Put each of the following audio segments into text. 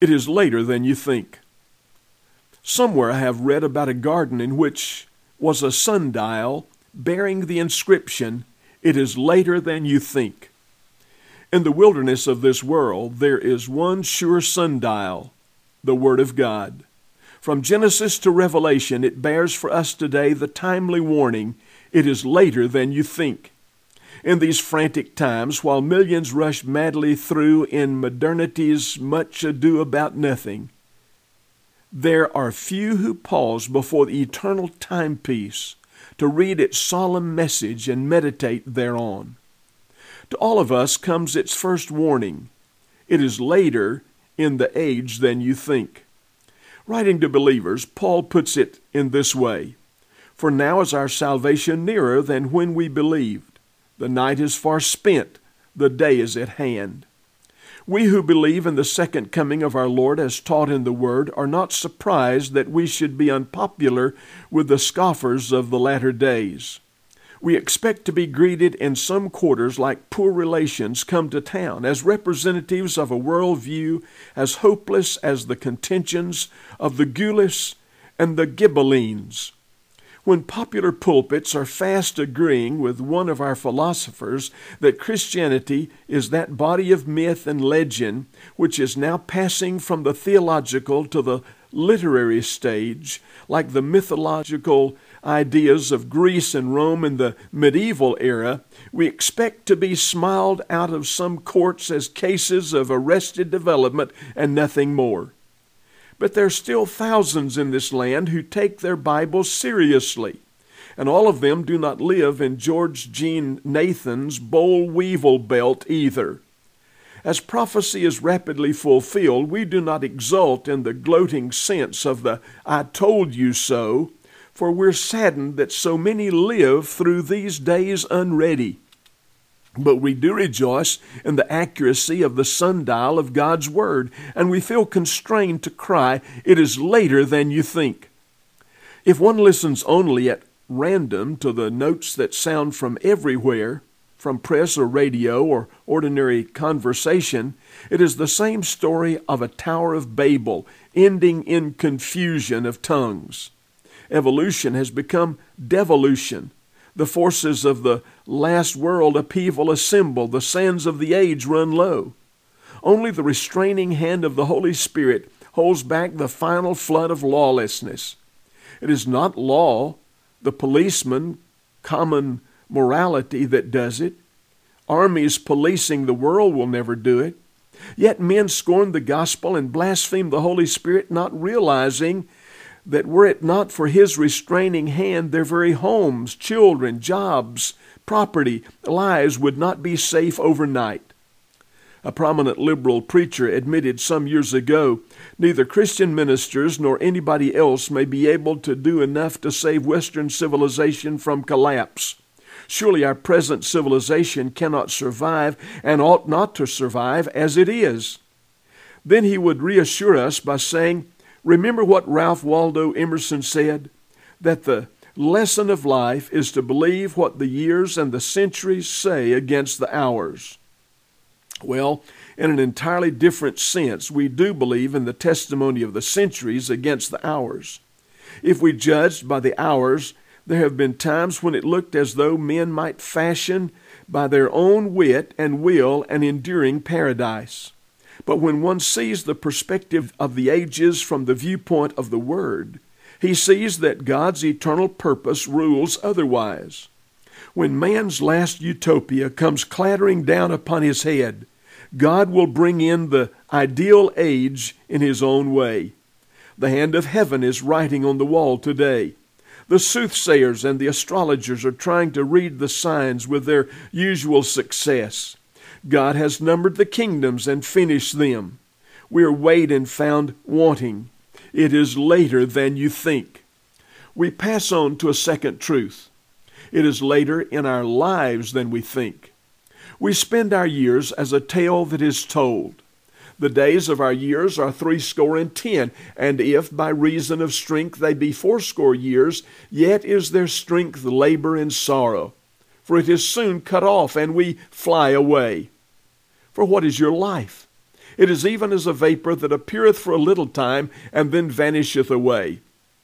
It is later than you think. Somewhere I have read about a garden in which was a sundial bearing the inscription, "It is later than you think." In the wilderness of this world, there is one sure sundial, the Word of God. From Genesis to Revelation, it bears for us today the timely warning, "It is later than you think." In these frantic times, while millions rush madly through in modernity's much ado about nothing, there are few who pause before the eternal timepiece to read its solemn message and meditate thereon. To all of us comes its first warning, "It is later in the age than you think." Writing to believers, Paul puts it in this way, "For now is our salvation nearer than when we believed. The night is far spent, the day is at hand." We who believe in the second coming of our Lord as taught in the Word are not surprised that we should be unpopular with the scoffers of the latter days. We expect to be greeted in some quarters like poor relations come to town, as representatives of a worldview as hopeless as the contentions of the Guelphs and the Ghibellines. When popular pulpits are fast agreeing with one of our philosophers that Christianity is that body of myth and legend which is now passing from the theological to the literary stage, like the mythological ideas of Greece and Rome in the medieval era, we expect to be smiled out of some courts as cases of arrested development and nothing more. But there are still thousands in this land who take their Bibles seriously, and all of them do not live in George Jean Nathan's boll weevil belt either. As prophecy is rapidly fulfilled, we do not exult in the gloating sense of the "I told you so," for we're saddened that so many live through these days unready. But we do rejoice in the accuracy of the sundial of God's Word, and we feel constrained to cry, "It is later than you think." If one listens only at random to the notes that sound from everywhere, from press or radio or ordinary conversation, it is the same story of a Tower of Babel ending in confusion of tongues. Evolution has become devolution. The forces of the last world upheaval assemble. The sands of the age run low. Only the restraining hand of the Holy Spirit holds back the final flood of lawlessness. It is not law, the policeman, common morality that does it. Armies policing the world will never do it. Yet men scorn the gospel and blaspheme the Holy Spirit, not realizing that were it not for His restraining hand, their very homes, children, jobs, property, lives would not be safe overnight. A prominent liberal preacher admitted some years ago, neither Christian ministers nor anybody else may be able to do enough to save Western civilization from collapse. Surely our present civilization cannot survive and ought not to survive as it is. Then he would reassure us by saying, "Remember what Ralph Waldo Emerson said, that the lesson of life is to believe what the years and the centuries say against the hours." Well, in an entirely different sense, we do believe in the testimony of the centuries against the hours. If we judged by the hours, there have been times when it looked as though men might fashion by their own wit and will an enduring paradise. But when one sees the perspective of the ages from the viewpoint of the Word, he sees that God's eternal purpose rules otherwise. When man's last utopia comes clattering down upon his head, God will bring in the ideal age in His own way. The hand of heaven is writing on the wall today. The soothsayers and the astrologers are trying to read the signs with their usual success. God has numbered the kingdoms and finished them. We are weighed and found wanting. It is later than you think. We pass on to a second truth. It is later in our lives than we think. We spend our years as a tale that is told. The days of our years are 70, and if by reason of strength they be 80 years, yet is their strength labor and sorrow. For it is soon cut off, and we fly away. For what is your life? It is even as a vapor that appeareth for a little time, and then vanisheth away.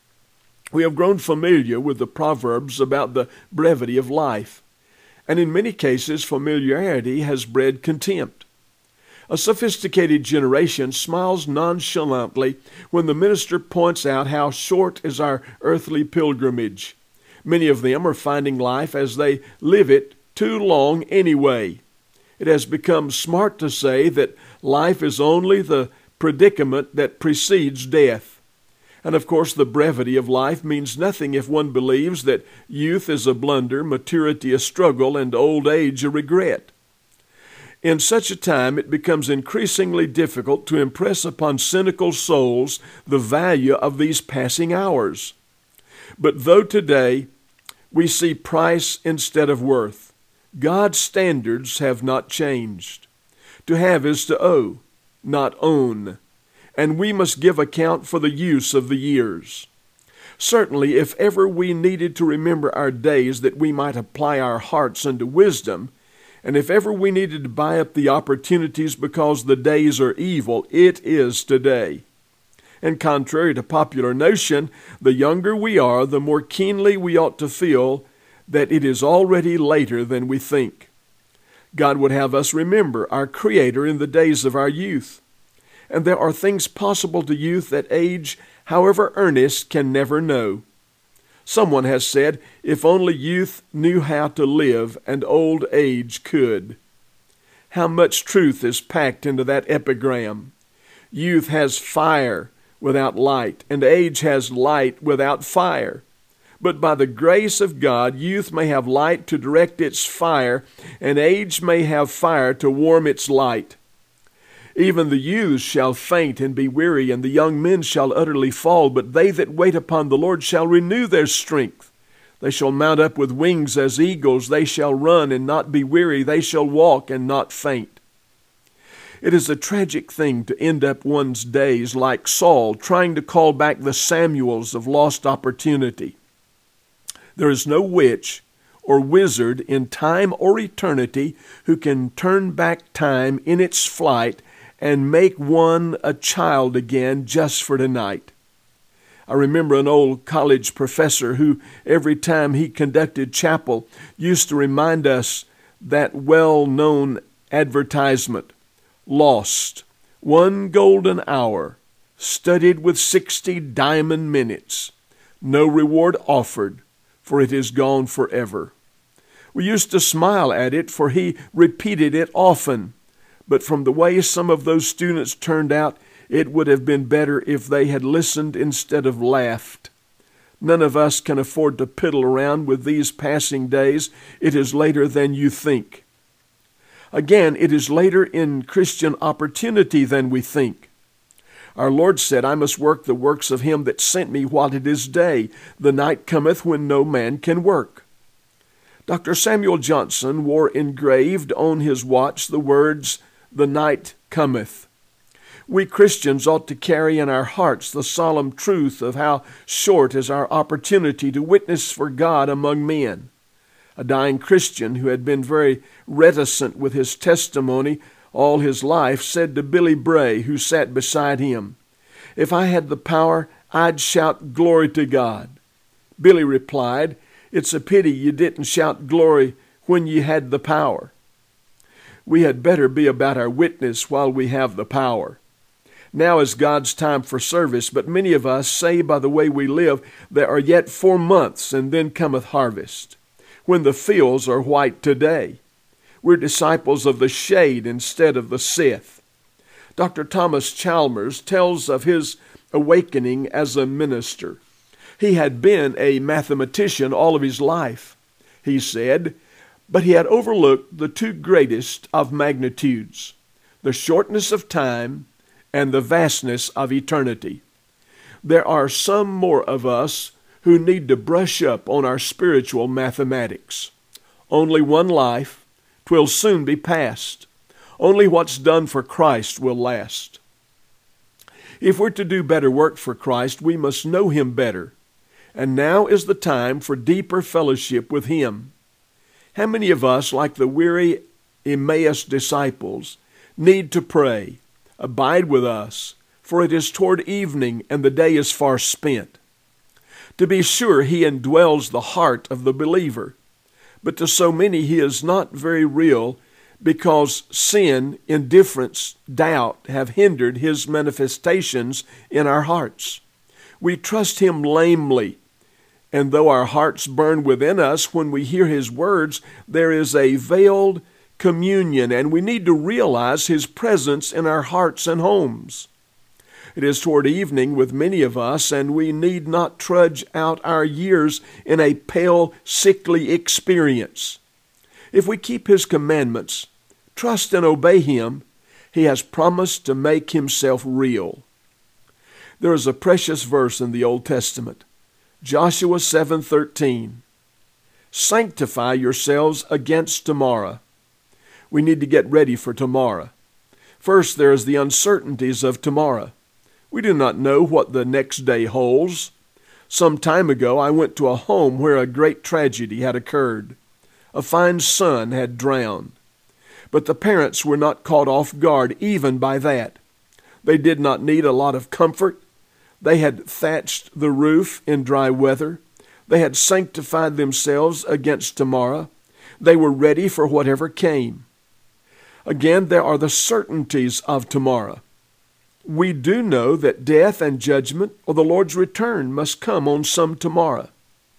We have grown familiar with the proverbs about the brevity of life, and in many cases familiarity has bred contempt. A sophisticated generation smiles nonchalantly when the minister points out how short is our earthly pilgrimage. Many of them are finding life as they live it too long anyway. It has become smart to say that life is only the predicament that precedes death. And of course, the brevity of life means nothing if one believes that youth is a blunder, maturity a struggle, and old age a regret. In such a time, it becomes increasingly difficult to impress upon cynical souls the value of these passing hours. But though today we see price instead of worth, God's standards have not changed. To have is to owe, not own, and we must give account for the use of the years. Certainly, if ever we needed to remember our days that we might apply our hearts unto wisdom, and if ever we needed to buy up the opportunities because the days are evil, it is today. And contrary to popular notion, the younger we are, the more keenly we ought to feel that it is already later than we think. God would have us remember our Creator in the days of our youth. And there are things possible to youth that age, however earnest, can never know. Someone has said, if only youth knew how to live and old age could. How much truth is packed into that epigram. Youth has fire without light, and age has light without fire. But by the grace of God, youth may have light to direct its fire, and age may have fire to warm its light. Even the youths shall faint and be weary, and the young men shall utterly fall. But they that wait upon the Lord shall renew their strength. They shall mount up with wings as eagles. They shall run and not be weary. They shall walk and not faint. It is a tragic thing to end up one's days like Saul, trying to call back the Samuels of lost opportunity. There is no witch or wizard in time or eternity who can turn back time in its flight and make one a child again just for tonight. I remember an old college professor who, every time he conducted chapel, used to remind us that well-known advertisement, lost, 1 golden hour, studied with 60 diamond minutes, no reward offered, for it is gone forever. We used to smile at it, for he repeated it often. But from the way some of those students turned out, it would have been better if they had listened instead of laughed. None of us can afford to piddle around with these passing days. It is later than you think. Again, it is later in Christian opportunity than we think. Our Lord said, I must work the works of him that sent me while it is day. The night cometh when no man can work. Dr. Samuel Johnson wore engraved on his watch the words, the night cometh. We Christians ought to carry in our hearts the solemn truth of how short is our opportunity to witness for God among men. A dying Christian who had been very reticent with his testimony all his life said to Billy Bray, who sat beside him, if I had the power, I'd shout glory to God. Billy replied, it's a pity you didn't shout glory when you had the power. We had better be about our witness while we have the power. Now is God's time for service, but many of us say by the way we live, there are yet 4 months, and then cometh harvest, when the fields are white today. We're disciples of the shade instead of the scythe. Dr. Thomas Chalmers tells of his awakening as a minister. He had been a mathematician all of his life. He said, but he had overlooked the 2 greatest of magnitudes, the shortness of time and the vastness of eternity. There are some more of us who need to brush up on our spiritual mathematics. Only one life, 'twill soon be past. Only what's done for Christ will last. If we're to do better work for Christ, we must know him better. And now is the time for deeper fellowship with him. How many of us, like the weary Emmaus disciples, need to pray, Abide with us, for it is toward evening, and the day is far spent. To be sure, he indwells the heart of the believer, but to so many he is not very real, because sin, indifference, doubt have hindered his manifestations in our hearts. We trust him lamely, and though our hearts burn within us when we hear his words, there is a veiled communion, and we need to realize his presence in our hearts and homes. It is toward evening with many of us, and we need not trudge out our years in a pale, sickly experience. If we keep his commandments, trust and obey him, he has promised to make himself real. There is a precious verse in the Old Testament, Joshua 7:13. Sanctify yourselves against tomorrow. We need to get ready for tomorrow. First, there is the uncertainties of tomorrow. We do not know what the next day holds. Some time ago, I went to a home where a great tragedy had occurred. A fine son had drowned. But the parents were not caught off guard even by that. They did not need a lot of comfort. They had thatched the roof in dry weather. They had sanctified themselves against tomorrow. They were ready for whatever came. Again, there are the certainties of tomorrow. We do know that death and judgment or the Lord's return must come on some tomorrow.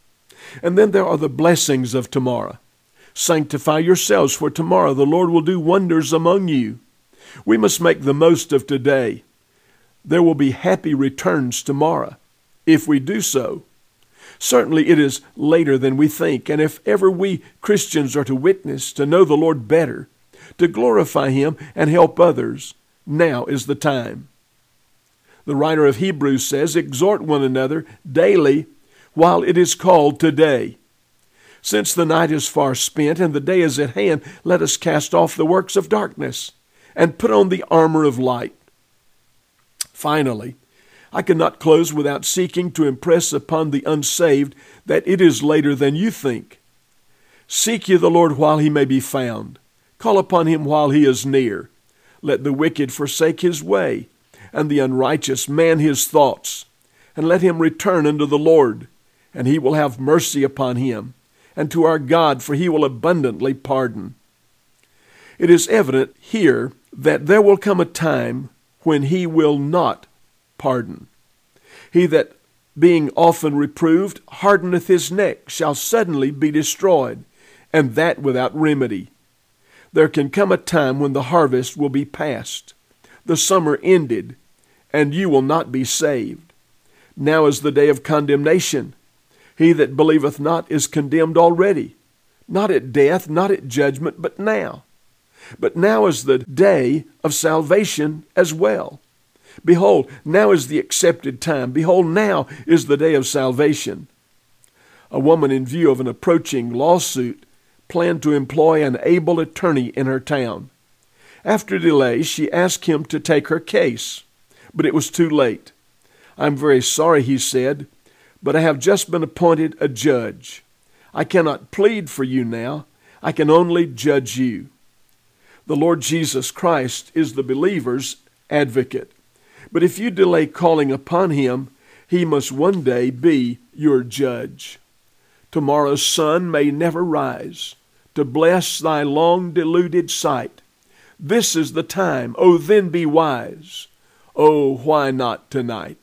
And then there are the blessings of tomorrow. Sanctify yourselves, for tomorrow the Lord will do wonders among you. We must make the most of today. There will be happy returns tomorrow, if we do so. Certainly it is later than we think, and if ever we Christians are to witness, to know the Lord better, to glorify him and help others, now is the time. The writer of Hebrews says, exhort one another daily while it is called today. Since the night is far spent and the day is at hand, let us cast off the works of darkness and put on the armor of light. Finally, I cannot close without seeking to impress upon the unsaved that it is later than you think. Seek ye the Lord while he may be found. Call upon him while he is near. Let the wicked forsake his way, and the unrighteous man his thoughts. And let him return unto the Lord, and he will have mercy upon him, and to our God, for he will abundantly pardon. It is evident here that there will come a time when he will not pardon. He that, being often reproved, hardeneth his neck, shall suddenly be destroyed, and that without remedy. There can come a time when the harvest will be past, the summer ended, and you will not be saved. Now is the day of condemnation. He that believeth not is condemned already, not at death, not at judgment, but now. But now is the day of salvation as well. Behold, now is the accepted time. Behold, now is the day of salvation. A woman, in view of an approaching lawsuit, planned to employ an able attorney in her town. After delay, she asked him to take her case, but it was too late. I'm very sorry, he said, but I have just been appointed a judge. I cannot plead for you now. I can only judge you. The Lord Jesus Christ is the believer's advocate. But if you delay calling upon him, he must one day be your judge. Tomorrow's sun may never rise to bless thy long deluded sight. This is the time, oh then be wise. Oh, why not tonight?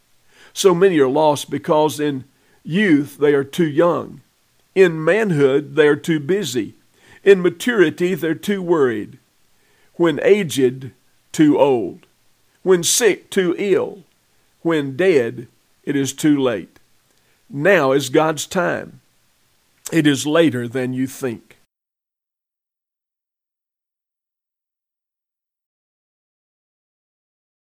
So many are lost because in youth they are too young. In manhood they are too busy. In maturity they're too worried. When aged, too old. When sick, too ill. When dead, it is too late. Now is God's time. It is later than you think.